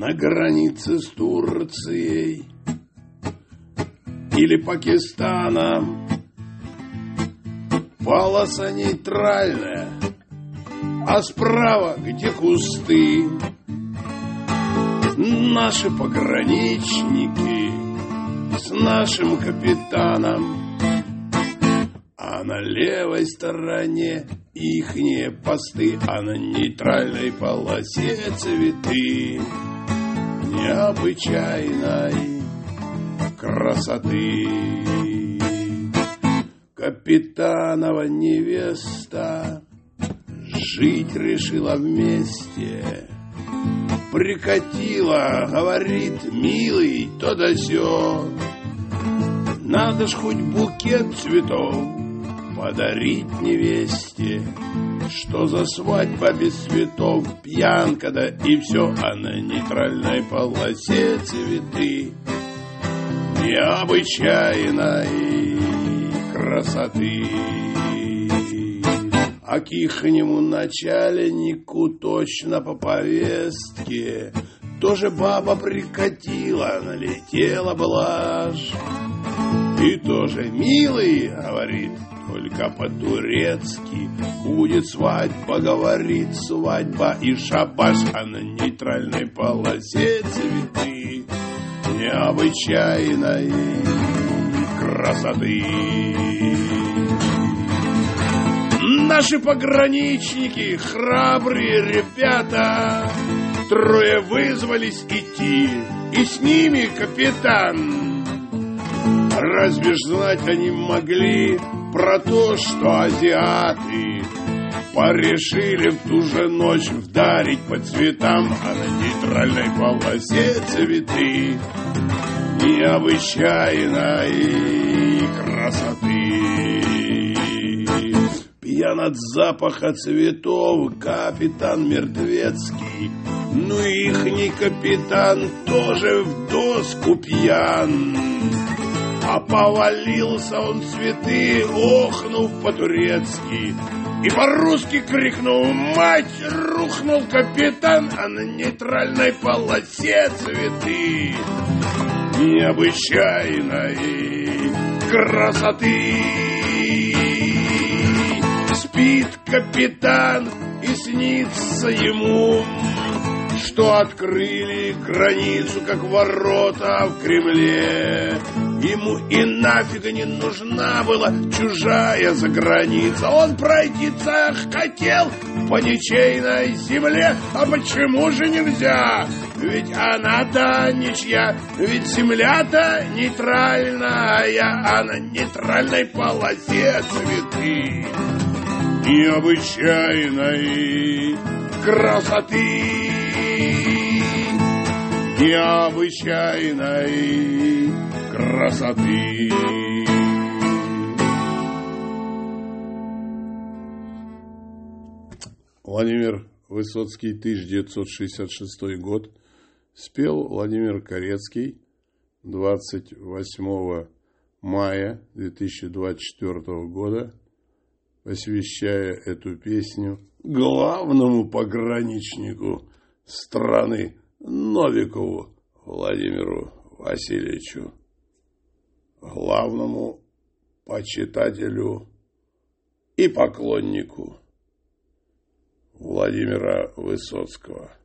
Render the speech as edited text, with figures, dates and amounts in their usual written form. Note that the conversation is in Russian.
на границе с Турцией или Пакистаном. Полоса нейтральная, а справа, где кусты, наши пограничники с нашим капитаном, а на левой стороне ихние посты, а на нейтральной полосе цветы необычайной красоты. Капитанова невеста жить решила вместе. Прикатила, говорит, милый, то да сё. Надо ж хоть букет цветов подарить невесте. Что за свадьба без цветов, пьянка да и все. А на нейтральной полосе цветы необычайной красоты. А к ихнему начальнику точно по повестке тоже баба прикатила, налетела блажь. И тоже, милый, говорит, только по-турецки будет свадьба, говорит, свадьба и шабаш. А на нейтральной полосе цветы необычайной красоты. Наши пограничники, храбрые ребята, трое вызвались идти, и с ними капитан. Разве ж знать они могли про то, что азиаты порешили в ту же ночь вдарить по цветам, а на нейтральной полосе цветы необычайной красоты. Пьян от запаха цветов капитан Мертвецкий, ну ихний капитан тоже в доску пьян. А повалился он цветы, охнув по-турецки, и по-русски крикнул: «Мать!» Рухнул капитан, а на нейтральной полосе цветы необычайной красоты. Спит капитан, и снится ему, что открыли границу, как ворота в Кремле. Ему и нафиг не нужна была чужая заграница. Он пройдиться хотел по ничейной земле. А почему же нельзя? Ведь она-то ничья, ведь земля-то нейтральная, а на нейтральной полосе цветы необычайной красоты. Необычайной красоты. Владимир Высоцкий, 1966 год. Спел Владимир Корецкий 28 мая 2024 года, посвящая эту песню главному пограничнику страны Новикову Владимиру Васильевичу, главному почитателю и поклоннику Владимира Высоцкого.